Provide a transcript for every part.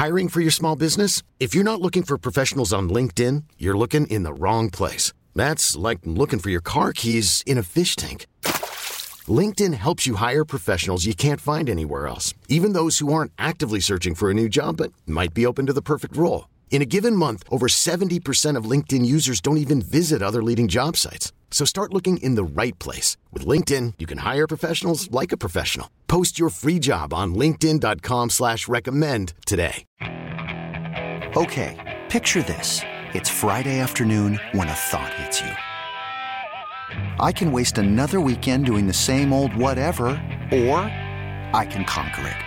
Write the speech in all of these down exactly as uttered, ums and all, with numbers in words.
Hiring for your small business? If you're not looking for professionals on LinkedIn, you're looking in the wrong place. That's like looking for your car keys in a fish tank. LinkedIn helps you hire professionals you can't find anywhere else, even those who aren't actively searching for a new job but might be open to the perfect role. In a given month, over seventy percent of LinkedIn users don't even visit other leading job sites. So start looking in the right place. With LinkedIn, you can hire professionals like a professional. Post your free job on linkedin dot com slash recommend today. Okay, picture this. It's Friday afternoon when a thought hits you. I can waste another weekend doing the same old whatever, or I can conquer it.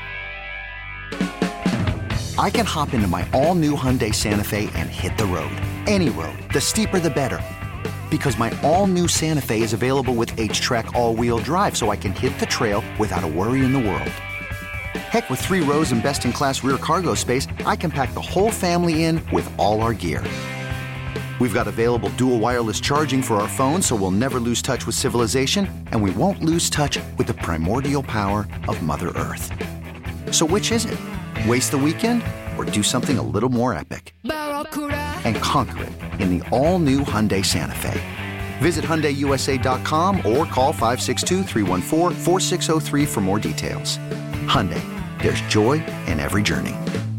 I can hop into my all-new Hyundai Santa Fe and hit the road. Any road. The steeper, the better. Because my all-new Santa Fe is available with H-Track all-wheel drive, so I can hit the trail without a worry in the world. Heck, with three rows and best-in-class rear cargo space, I can pack the whole family in with all our gear. We've got available dual wireless charging for our phones, so we'll never lose touch with civilization, and we won't lose touch with the primordial power of Mother Earth. So which is it? Waste the weekend or do something a little more epic? And conquer it in the all-new Hyundai Santa Fe. Visit Hyundai U S A dot com or call five six two, three one four, four six zero three for more details. Hyundai, there's joy in every journey.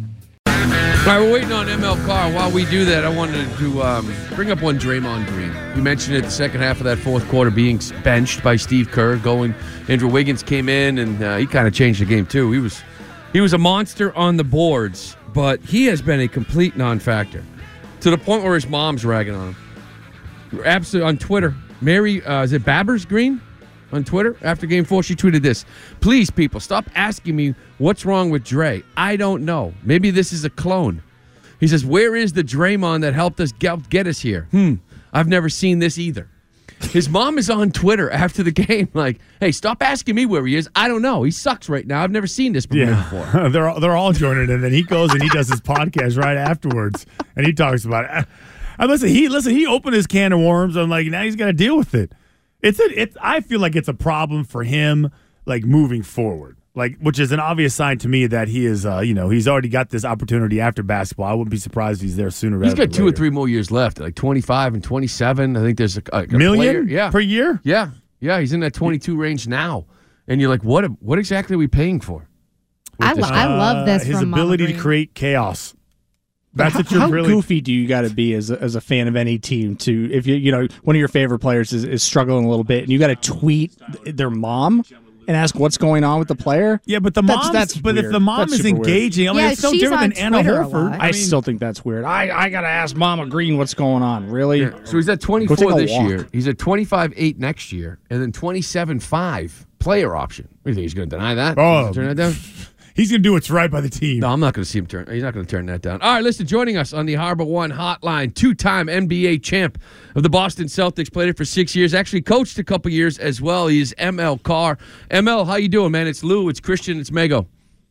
All right, we're waiting on M L Carr. While we do that, I wanted to um, bring up one Draymond Green. You mentioned it, the second half of that fourth quarter being benched by Steve Kerr. Going, Andrew Wiggins came in, and uh, he kind of changed the game, too. He was he was a monster on the boards, but he has been a complete non-factor to the point where his mom's ragging on him. Absolutely, on Twitter. Mary, uh, is it Babbers Green? On Twitter, after game four, she tweeted this. Please, people, stop asking me what's wrong with Dre. I don't know. Maybe this is a clone. He says, where is the Draymond that helped us get, get us here? Hmm, I've never seen this either. His mom is on Twitter after the game like, hey, stop asking me where he is. I don't know. He sucks right now. I've never seen this yeah. before. they're, all, they're all joining, and then he goes and he does his podcast right afterwards, and he talks about it. I, listen, he, listen, he opened his can of worms. I'm like, now he's got to deal with it. It's a, it's. I feel like it's a problem for him, like moving forward, like which is an obvious sign to me that he is, uh, you know, he's already got this opportunity after basketball. I wouldn't be surprised if he's there sooner. He's got two later. or three more years left, like twenty-five and twenty-seven. I think there's a, a, a million player. Yeah. per year. Yeah, yeah, he's in that twenty-two range now, and you're like, what? What exactly are we paying for? I, lo- I love this. Uh, his from ability Mama to Green. create chaos. That's how, what you're how really goofy do you got to be as a, as a fan of any team to if you you know one of your favorite players is, is struggling a little bit and you got to tweet their mom and ask what's going on with the player? Yeah, but the That's- mom. that's But if weird. the mom That's is super engaging, weird. I mean, Yeah, it's no she's different on than Anna Twitter a Horford. lot. I, I, mean, still think that's weird. I, I got to ask Mama Green what's going on. Really? Yeah. So he's at Go take twenty-four a this walk. year. He's at twenty-five eight next year, and then twenty-seven five player option. What do you think he's going to deny that? Oh. Turn that down? he's going to do what's right by the team. No, I'm not going to see him turn. He's not going to turn that down. All right, listen, joining us on the Harbor One Hotline, two-time N B A champ of the Boston Celtics, played it for six years, actually coached a couple years as well. He's M L Carr. M L, how you doing, man? It's Lou, it's Christian, it's Mego.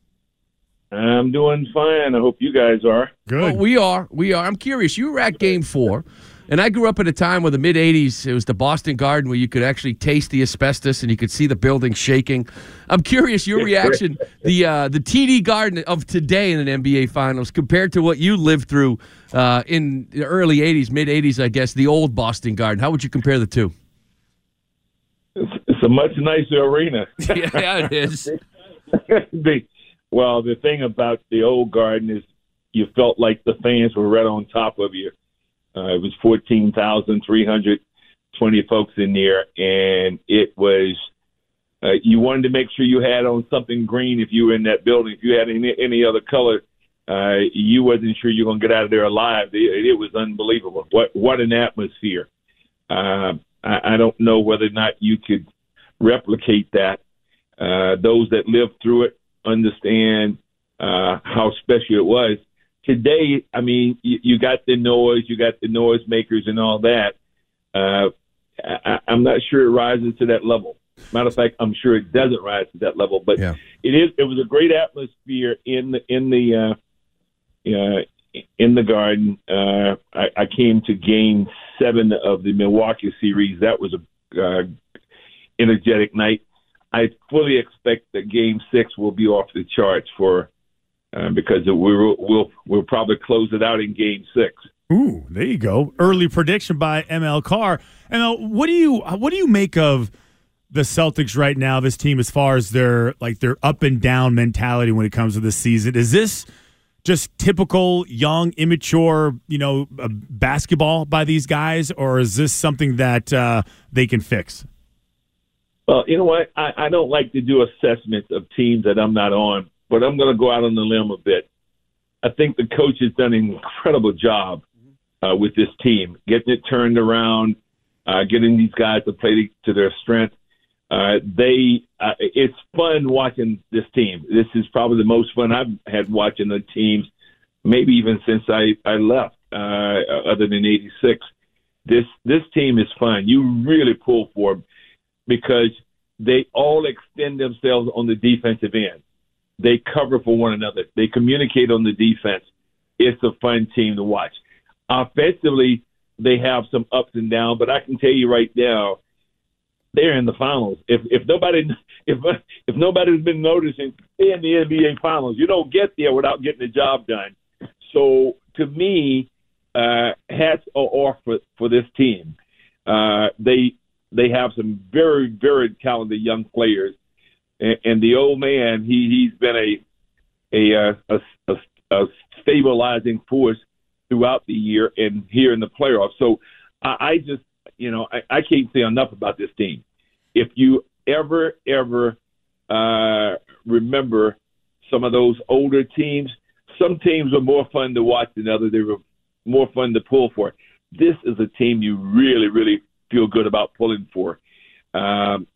I'm doing fine. I hope you guys are. Good. Oh, we are. We are. I'm curious. You were at game four, and I grew up at a time where the mid-eighties, it was the Boston Garden where you could actually taste the asbestos and you could see the building shaking. I'm curious your reaction, the uh, the T D Garden of today in an N B A Finals compared to what you lived through uh, in the early eighties, mid-eighties, I guess, the old Boston Garden. How would you compare the two? It's, it's a much nicer arena. Yeah, it is. the, well, the thing about the old Garden is you felt like the fans were right on top of you. Uh, it was fourteen thousand three hundred twenty folks in there, and it was uh, you wanted to make sure you had on something green if you were in that building. If you had any, any other color, uh, you wasn't sure you were going to get out of there alive. It, it was unbelievable. What what an atmosphere. Uh, I, I don't know whether or not you could replicate that. Uh, those that lived through it understand uh, how special it was. Today, I mean, you, you got the noise, you got the noisemakers and all that. Uh, I, I'm not sure it rises to that level. Matter of fact, I'm sure it doesn't rise to that level. But Yeah. it is. It was a great atmosphere in the in the uh, uh, in the Garden. Uh, I, I came to Game Seven of the Milwaukee series. That was a uh, energetic night. I fully expect that Game Six will be off the charts for uh, because we will we'll we'll probably close it out in Game Six. Ooh, there you go. Early prediction by M L Carr. M L, what do you what do you make of the Celtics right now? This team, as far as their like their up and down mentality when it comes to this season, is this just typical young, immature, you know, uh, basketball by these guys, or is this something that uh, they can fix? Well, you know what? I, I don't like to do assessments of teams that I'm not on, but I'm going to go out on the limb a bit. I think the coach has done an incredible job uh, with this team, getting it turned around, uh, getting these guys to play to their strength. Uh, they, uh, it's fun watching this team. This is probably the most fun I've had watching the teams, maybe even since I, I left, uh, other than eighty-six. This, this team is fun. You really pull for them because they all extend themselves on the defensive end. They cover for one another. They communicate on the defense. It's a fun team to watch. Offensively, they have some ups and downs, but I can tell you right now, they're in the finals. If if nobody if if nobody's been noticing, they're in the N B A finals. You don't get there without getting the job done. So to me, uh, hats are off for, for this team. Uh, they they have some very very talented young players, and, and the old man he he's been a a a, a, a stabilizing force throughout the year and here in the playoffs. So I, I just you know I, I can't say enough about this team. If you ever, ever uh, remember some of those older teams, some teams were more fun to watch than others. They were more fun to pull for. This is a team you really, really feel good about pulling for. Um,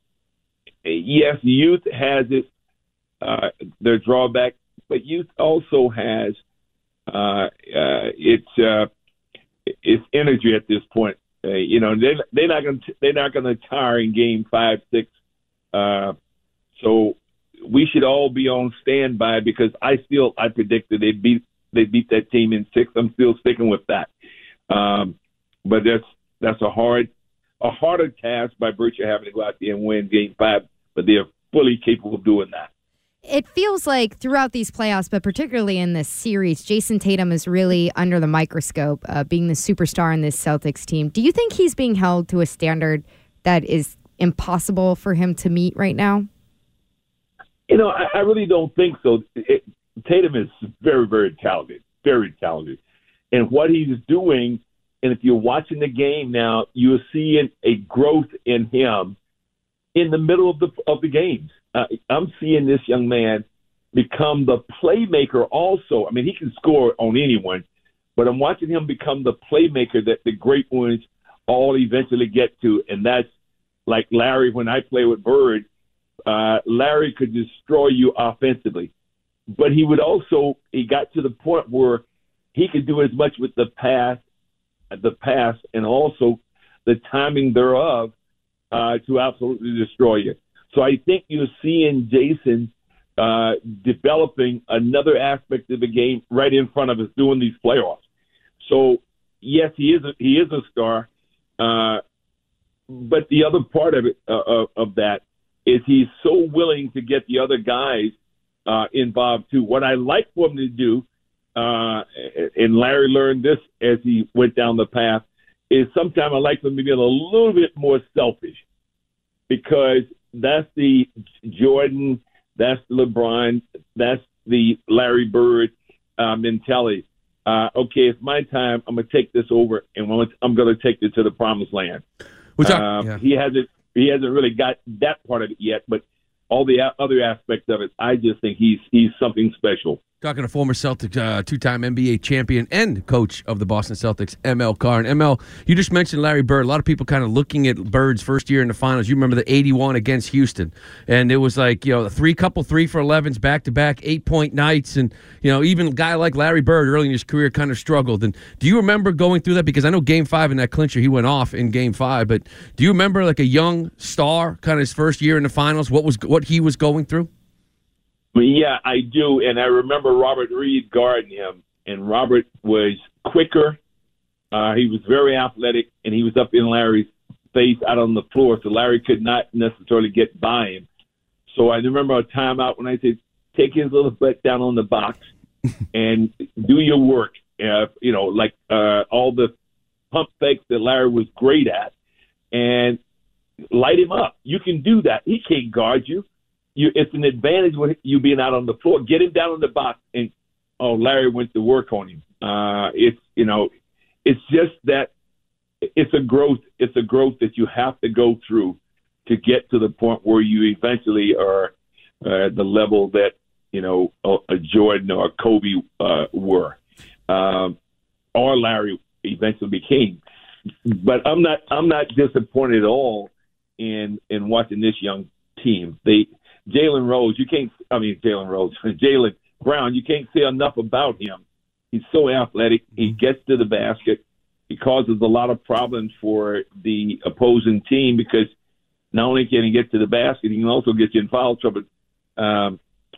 yes, youth has its, uh, their drawback, but youth also has uh, uh, its uh, its energy at this point. Uh, you know, they they're not going they're not going to tire in game five, six. Uh, so we should all be on standby because I still I predicted they beat they beat that team in six. I'm still sticking with that. Um, but that's that's a hard a harder task by virtue of having to go out there and win game five. But they're fully capable of doing that. It feels like throughout these playoffs, but particularly in this series, Jason Tatum is really under the microscope, uh, being the superstar in this Celtics team. Do you think he's being held to a standard that is impossible for him to meet right now? You know, I, I really don't think so. It, Tatum is very, very talented, very talented. And what he's doing, and if you're watching the game now, you're seeing a growth in him in the middle of the of the games. Uh, I'm seeing this young man become the playmaker also. I mean, he can score on anyone, but I'm watching him become the playmaker that the great ones all eventually get to, and that's like Larry. When I play with Bird, uh, Larry could destroy you offensively, but he would also – he got to the point where he could do as much with the pass, the pass and also the timing thereof uh, to absolutely destroy you. So I think you're seeing Jason uh, developing another aspect of the game right in front of us doing these playoffs. So yes, he is a, he is a star, uh, but the other part of it uh, of, of that is he's so willing to get the other guys uh, involved too. What I like for him to do, uh, and Larry learned this as he went down the path, is sometimes I like for him to get a little bit more selfish because that's the Jordan, that's the LeBron, that's the Larry Bird uh, mentality. Uh, okay, it's my time. I'm going to take this over, and I'm going to take it to the promised land. Which I, uh, yeah. He hasn't he hasn't really got that part of it yet, but all the other aspects of it, I just think he's he's something special. Talking to former Celtics, uh, two-time N B A champion and coach of the Boston Celtics, M L Carr. And M L, you just mentioned Larry Bird. A lot of people kind of looking at Bird's first year in the finals. You remember the eighty-one against Houston. And it was like, you know, three couple three for elevens back-to-back, eight-point nights. And, you know, even a guy like Larry Bird early in his career kind of struggled. And do you remember going through that? Because I know game five in that clincher, he went off in game five. But do you remember like a young star, kind of his first year in the finals, what was what he was going through? Well, yeah, I do, and I remember Robert Reed guarding him, and Robert was quicker. Uh, he was very athletic, and he was up in Larry's face out on the floor, so Larry could not necessarily get by him. So I remember a timeout when I said, take his little butt down on the box, and do your work. Uh, you know, like uh, all the pump fakes that Larry was great at, and light him up. You can do that. He can't guard you. You, it's an advantage with you being out on the floor. Get him down on the box, and oh, Larry went to work on him. Uh, it's you know, it's just that it's a growth. It's a growth that you have to go through to get to the point where you eventually are uh, the level that you know a, a Jordan or a Kobe uh, were, um, or Larry eventually became. But I'm not. I'm not disappointed at all in in watching this young team. They. Jalen Rose, you can't, I mean, Jalen Rose, Jalen Brown, you can't say enough about him. He's so athletic. He gets to the basket. He causes a lot of problems for the opposing team because not only can he get to the basket, he can also get you in foul trouble. Um,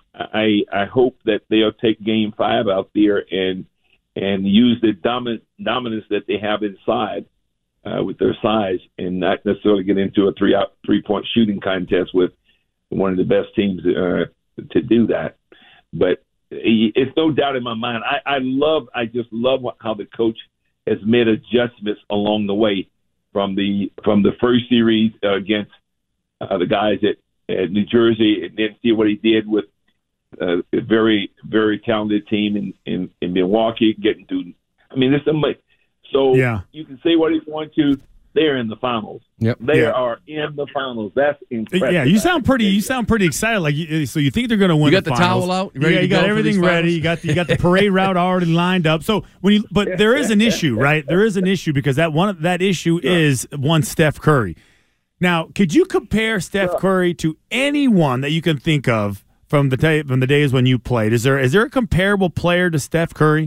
I I hope that they'll take game five out there and and use the dominant, dominance that they have inside uh, with their size and not necessarily get into a three out, three-point shooting contest with one of the best teams uh, to do that. But it's no doubt in my mind. I, I love, I just love what, how the coach has made adjustments along the way from the from the first series uh, against uh, the guys at, at New Jersey, and then see what he did with uh, a very, very talented team in, in, in Milwaukee, getting to. I mean, there's somebody. So yeah. You can say what you want to. They're in the finals. Yep. They yeah. are in the finals. That's impressive. Yeah, you sound pretty. You sound pretty excited. Like, you, so you think they're going to win? You got the, the finals. towel out? You ready yeah, to you got go for everything these ready. finals? You got you got the parade route already lined up. So when you, but there is an issue, right? There is an issue because that one that issue is one Steph Curry. Now, could you compare Steph Curry to anyone that you can think of from the ta- from the days when you played? Is there is there a comparable player to Steph Curry?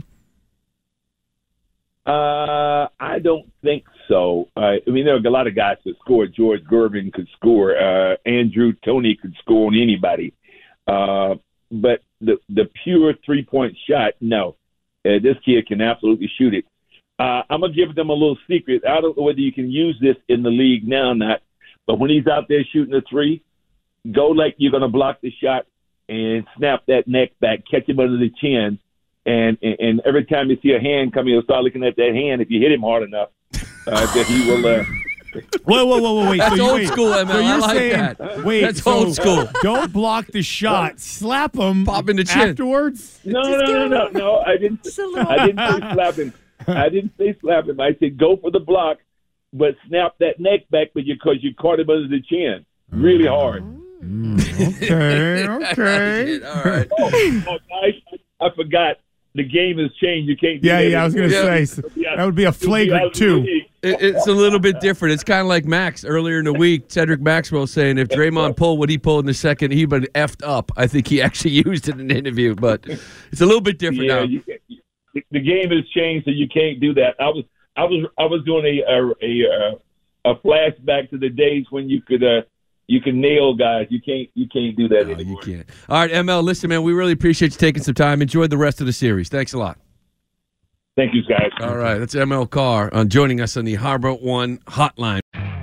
Uh, I don't think so. Uh, I mean, there are a lot of guys that score. George Gervin could score. Uh, Andrew Toney could score on anybody. Uh, but the the pure three point shot, no. Uh, this kid can absolutely shoot it. Uh, I'm gonna give them a little secret. I don't know whether you can use this in the league now or not. But when he's out there shooting a three, go like you're gonna block the shot and snap that neck back, catch him under the chin. And, and and every time you see a hand coming, you'll start looking at that hand. If you hit him hard enough, uh, that he will. Uh, whoa, whoa, whoa, whoa, wait! That's so you, old wait. school, M L. So you're I like saying, that. wait, That's so old school. Don't block the shot. Slap him. Pop in the chin afterwards. no, no, no, no, no. I didn't. I didn't say slap him. I didn't say slap him. I said go for the block, but snap that neck back because you caught him under the chin really hard. Mm, okay, okay. All right. Oh, oh, I, I forgot. The game has changed. You can't do Yeah, that yeah, I was going to Yeah. say, that would be a flagrant two. It, it's a little bit different. It's kind of like Max earlier in the week. Cedric Maxwell saying if Draymond pulled what he pulled in the second, he'd been effed up. I think he actually used it in an interview, but it's a little bit different Yeah, now. you can't, the game has changed, so you can't do that. I was, I was, I was doing a a a, a flashback to the days when you could. Uh, You can nail guys. You can't. You can't do that No, anymore. you can't. All right, M L. Listen, man, we really appreciate you taking some time. Enjoy the rest of the series. Thanks a lot. Thank you, guys. All right, that's M L Carr uh, joining us on the Harbor One Hotline.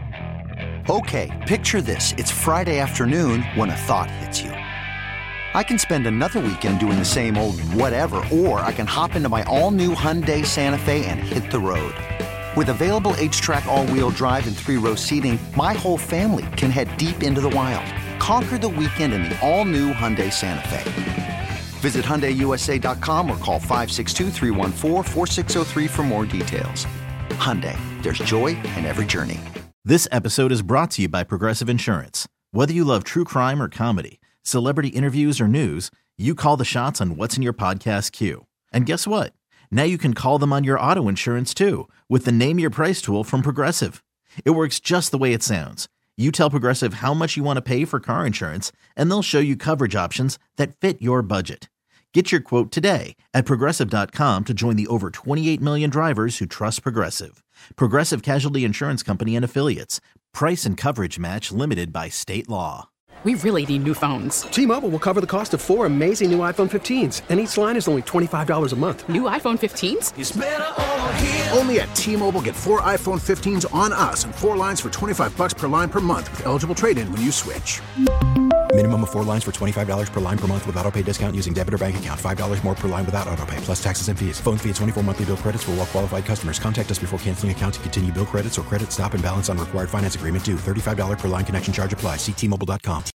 Okay, picture this. It's Friday afternoon when a thought hits you. I can spend another weekend doing the same old whatever, or I can hop into my all-new Hyundai Santa Fe and hit the road. With available H-Track all-wheel drive and three-row seating, my whole family can head deep into the wild. Conquer the weekend in the all-new Hyundai Santa Fe. Visit Hyundai U S A dot com or call five six two, three one four, four six zero three for more details. Hyundai, there's joy in every journey. This episode is brought to you by Progressive Insurance. Whether you love true crime or comedy, celebrity interviews or news, you call the shots on what's in your podcast queue. And guess what? Now you can call them on your auto insurance too with the Name Your Price tool from Progressive. It works just the way it sounds. You tell Progressive how much you want to pay for car insurance, and they'll show you coverage options that fit your budget. Get your quote today at Progressive dot com to join the over twenty-eight million drivers who trust Progressive. Progressive Casualty Insurance Company and Affiliates. Price and coverage match limited by state law. We really need new phones. T-Mobile will cover the cost of four amazing new iPhone fifteens, and each line is only twenty-five dollars a month. New iPhone fifteens? It's better over here. Only at T-Mobile, get four iPhone fifteens on us and four lines for twenty-five bucks per line per month with eligible trade-in when you switch. Minimum of four lines for twenty-five dollars per line per month with auto pay discount using debit or bank account. five dollars more per line without auto pay, plus taxes and fees. Phone fee at twenty-four monthly bill credits for well qualified customers. Contact us before canceling account to continue bill credits or credit stop and balance on required finance agreement due. thirty-five dollars per line connection charge applies. See T Mobile dot com.